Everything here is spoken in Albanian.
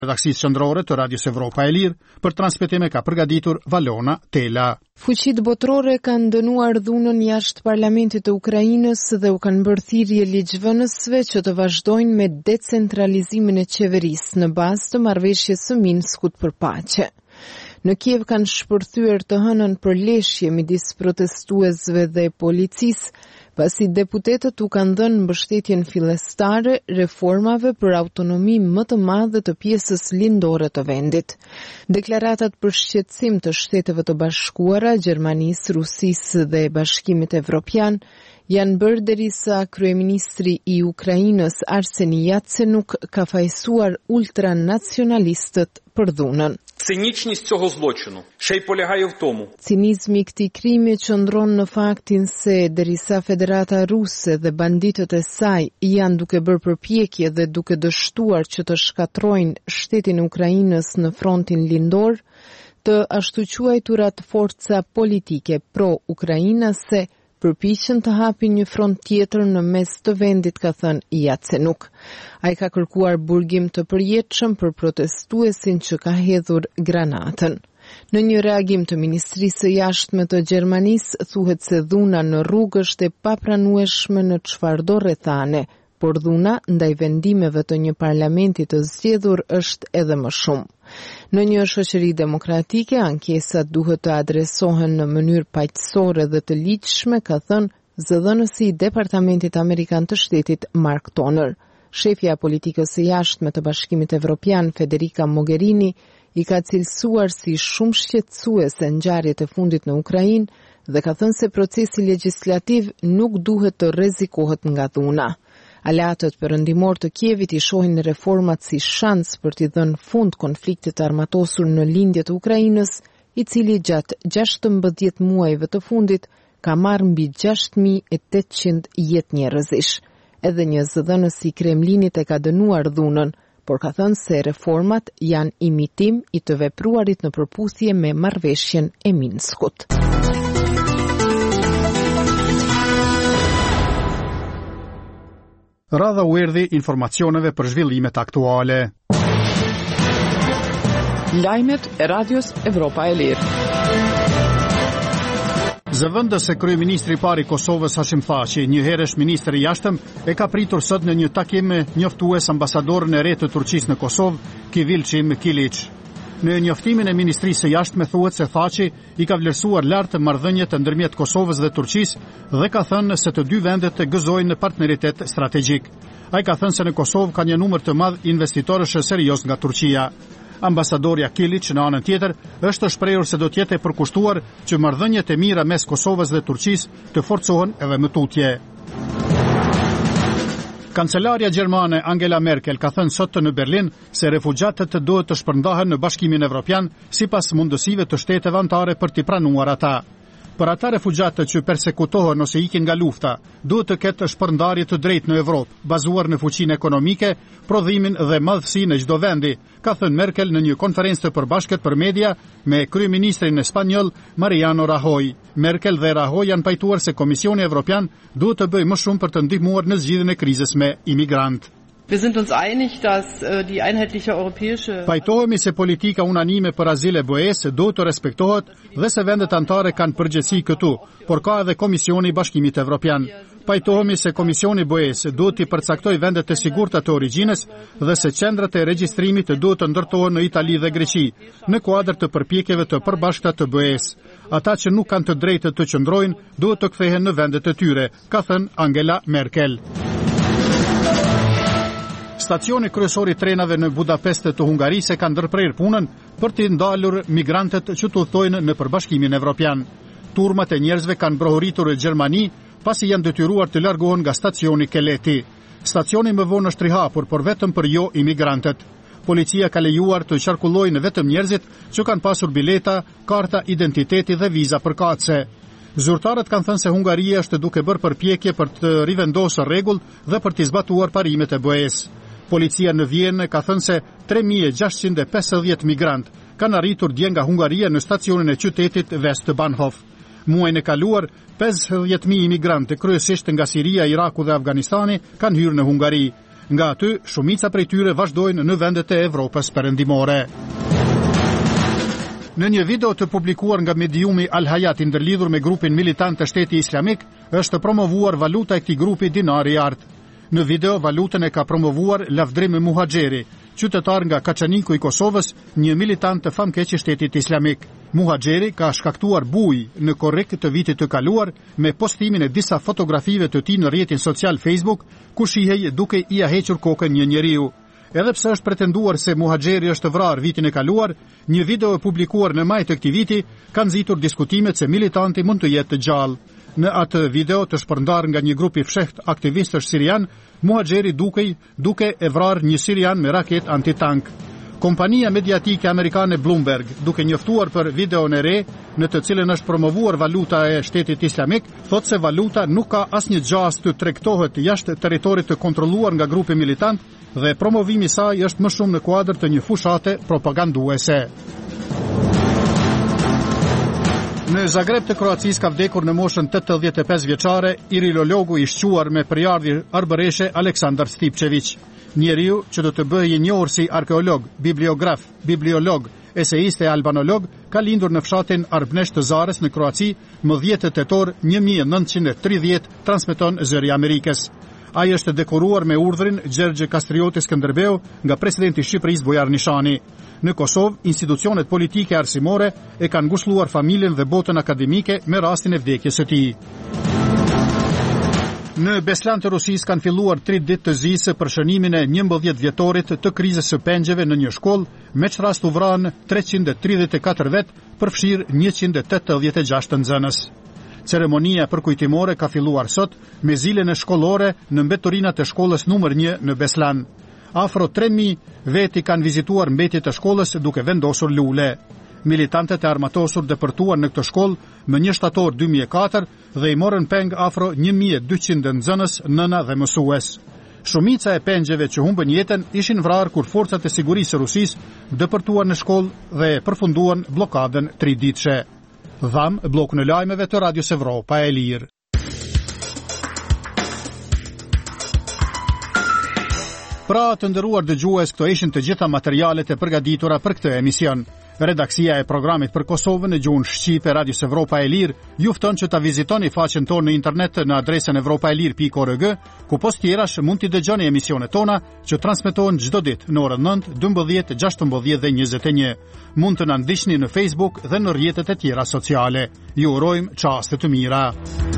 Redaksisë qendrore të Radios Evropa e Lirë për transmetime ka përgatitur Valona Tela. Fuqitë botërore kanë dënuar dhunën jashtë parlamentit të Ukrainës dhe u kanë bërë thirrje ligjvënësve që të vazhdojnë me decentralizimin e qeverisë në bazë të marrëveshjes së Minskut për paqe. Në Kiev kanë shpërthyer të hënën për leshje midis protestuesve dhe policisë, pasi deputetët u kanë dhënë mbështetjen fillestare reformave për autonomi më të madhe të pjesës lindore të vendit. Deklaratat për shqetësim të Shteteve të Bashkuara, Gjermanisë, Rusisë dhe Bashkimit Evropian janë bërë derisa kryeministri i Ukrainës Arseni Yatsenuk ka fajsuar ultranacionalistët për dhunën. Цинічність цього злочину ще й полягає в тому. Cinizmi i këtij krimi qëndron në faktin se derisa Federata Ruse dhe banditët e saj janë duke bërë përpjekje dhe duke dështuar që të shkatrojnë shtetin e Ukrainës në frontin lindor, të ashtu quajturat forca politike pro-ukrainase përpiqen të hapin një front tjetër në mes të vendit, ka thënë Yatsenuk. Ai ka kërkuar burgim të përjetshëm për protestuesin që ka hedhur granatën. Në një reagim të Ministrisë së Jashtme të Gjermanisë thuhet se dhuna në rrugë është e papranueshme në çfarëdo rrethane, por dhuna ndaj vendimeve të një parlamenti të zgjedhur është edhe më shumë. Në një shoqëri demokratike, ankesat duhet të adresohen në mënyrë paqësore dhe të ligjshme, ka thënë zëdhënësi i Departamentit Amerikan të Shtetit Mark Toner. Shefja e politikës së jashtme të Bashkimit Evropian, Federica Mogherini, i ka cilësuar si shumë shqetësuese ngjarjet e fundit në Ukrainë dhe ka thënë se procesi legjislativ nuk duhet të rrezikohet nga dhuna. Aleatët perëndimor të Kievit i shohin reformat si shans për t'i dhënë fund konfliktit armatosur në lindje të Ukrainës, i cili gjatë 16 muajve të fundit ka marrë mbi 6.800 jetë njerëzish. Edhe një zëdhënës i Kremlinit e ka dënuar dhunën, por ka thënë se reformat janë imitim i të vepruarit në përputhje me marrëveshjen e Minskut. Radha u erdhi informacioneve për zhvillimet aktuale. Lajmet e Radios Evropa e Lirë. Zëvendës se kryeministri i parë i Kosovës Hashim Thaçi, një herësh ministër i jashtëm, e ka pritur sot në një takim njoftues ambasadorën e re të Turqisë në Kosovë, Kivilçim Kiliç. Në njoftimin e Ministrisë së Jashtme thuhet se Thaçi i ka vlerësuar lart marrëdhëniet ndërmjet Kosovës dhe Turqisë dhe ka thënë se të dy vendet gëzojnë në partneritet strategjik. Ai ka thënë se në Kosovë ka një numër të madh investitorësh serioz nga Turqia. Ambasadorja Kiliç në anën tjetër është shprehur se do të jetë e përkushtuar që marrëdhëniet e mira mes Kosovës dhe Turqisë të forcohen edhe më tutje. Kancelaria gjermane Angela Merkel ka thënë sot në Berlin se refugjatët duhet të shpërndahen në Bashkimin Evropian sipas mundësive të shteteve anëtare për t'i pranuar ata. Për ata refugjatët që persekutohen ose ikin nga lufta, duhet të ketë shpërndarje të drejtë në Evropë, bazuar në fuqinë ekonomike, prodhimin dhe madhësinë e çdo vendi, ka thënë Merkel në një konferencë të përbashkët për media me kryeministrin spanjoll Mariano Rajoy. Merkel dhe Rajoy janë pajtuar se Komisioni Evropian duhet të bëjë më shumë për të ndihmuar në zgjidhjen e krizës me imigrantë. Wir sind uns einig, dass die einheitliche europäische Pajtohemi se politika unanime për azil e BE-s duhet të respektohet dhe se vendet anëtare kanë përgjegjësi këtu, por ka edhe Komisioni i Bashkimit Evropian. Pajtohemi se Komisioni i BE-s duhet të përcaktojë vendet e sigurta të origjinës dhe se qendrat e regjistrimit duhet të ndërtohen në Itali dhe Greqi, në kuadër të përpjekjeve të përbashkëta të BE-s. Ata që nuk kanë të drejtë të qëndrojnë duhet të kthehen në vendet e tyre, ka thënë Angela Merkel. Stacioni kryesor i trenave në Budapest të Hungarisë ka ndërprer punën për të ndalur migrantët që të udhtojnë në Përbashkimin Evropian. Turmat e njerëzve kanë brohuritur në Gjermani pasi janë detyruar të largohen nga stacioni Keleti. Stacioni më vonë është i hapur, por vetëm për jo imigrantët. Policia ka lejuar të qarkullojnë vetëm njerëzit që kanë pasur bileta, karta identiteti dhe viza përkatëse. Zyrtarët kanë thënë se Hungaria është duke bërë përpjekje për të rivendosur rregull dhe për të zbatuar parimet e BE-s. Policia në Vjenë ka thënë se 3650 migrant kanë arritur dje nga Hungaria në stacionin e qytetit Westbahnhof. Muajin e kaluar, 50.000 imigrantë kryesisht nga Siria, Iraku dhe Afganistani kanë hyrë në Hungari. Nga aty, shumica prej tyre vazhdojnë në vendet e Evropës perëndimore. Në një video të publikuar nga mediumi Al Hayat i ndërlidhur me grupin militant të Shteti Islamik, është promovuar valuta e këtij grupi dinari i art. Në video, valutën e ka promovuar Lavdrim Muhaxheri, qytetar nga Kaçaniku i Kosovës, një militant të famkeq i Shtetit Islamik. Muhaxheri ka shkaktuar bujë në korrik të vitit të kaluar me postimin e disa fotografive të tij në rrjetin social Facebook, ku shihej duke i hequr kokën një njeriu. Edhe pse është pretenduar se Muhaxheri është vrarë vitin e kaluar, një video e publikuar në maj të këtij viti ka nxitur diskutimet se militanti mund të jetë të gjallë. Në atë video të shpërndar nga një grup i fshehtë aktivistësh sirian, Muhaxheri duke e vrarë një sirian me raket antitank. Kompania mediatike amerikane Bloomberg, duke njoftuar për videon e re, në të cilën është promovuar valuta e Shtetit Islamik, thotë se valuta nuk ka asnjë gjas të tregtohet jashtë territorit të kontrolluar nga grupi militant dhe promovimi i saj është më shumë në kuadër të një fushate propaganduese. Në Zagreb të Kroacisë ka vdekur në moshën 85 vjeçare irilologu i shquar me përjardhje arbëreshe Aleksandar Stipčević. Njeriu që do të bëhej i njohur si arkeolog, bibliograf, bibliolog, eseist e albanolog, ka lindur në fshatin Arbnesh të Zares në Kroaci më 10 tetor 1930, transmeton Zëri i Amerikës. Ai është dekoruar me urdhrin Gjergj Kastrioti Skënderbeu nga presidenti i Shqipërisë Bujar Nishani. Në Kosovë, institucionet politike arsimore e kanë ngushëlluar familjen dhe botën akademike me rastin e vdekjes së tij. Në Beslan të Rusisë kanë filluar 3 ditë të zisë për shënimin e 11 vjetorit të krizës së pengjeve në një shkollë, me që rast u vranë 334 vet, përfshirë 186 nxënës. Ceremonia përkujtimore ka filluar sot me zilën e shkollore në mbetorinat e shkollës numër 1 në Beslan. Afro 3000 veti kanë vizituar mbetjet e shkollës duke vendosur lule. Militantët e armatosur depërtuan në këtë shkollë më 1 shtator 2004 dhe i morën peng afro 1200 nxënës, nëna dhe mësues. Shumica e pengjeve që humbën jetën ishin vrarë kur forcat e sigurisë së Rusisë depërtuan në shkollë dhe përfunduan blokadën 3 ditëshe. Dham blokun e lajmeve të Radios Evropa e Lirë. Pra të nderuar dëgjues, këto ishin të gjitha materialet e përgatitura për këtë emision. Redaksia e programit për Kosovën në gjuhën shqipe Radios Evropa e Lirë ju fton që ta vizitoni faqen tonë në internet në adresën evropaelir.org, ku post tjerash mund t'i dëgjoni emisionet tona që transmetohen çdo ditë në orën 9, 12, 16 dhe 21. Mund të na ndiqni në Facebook dhe në rrjetet e tjera sociale. Ju urojmë çaste të mira.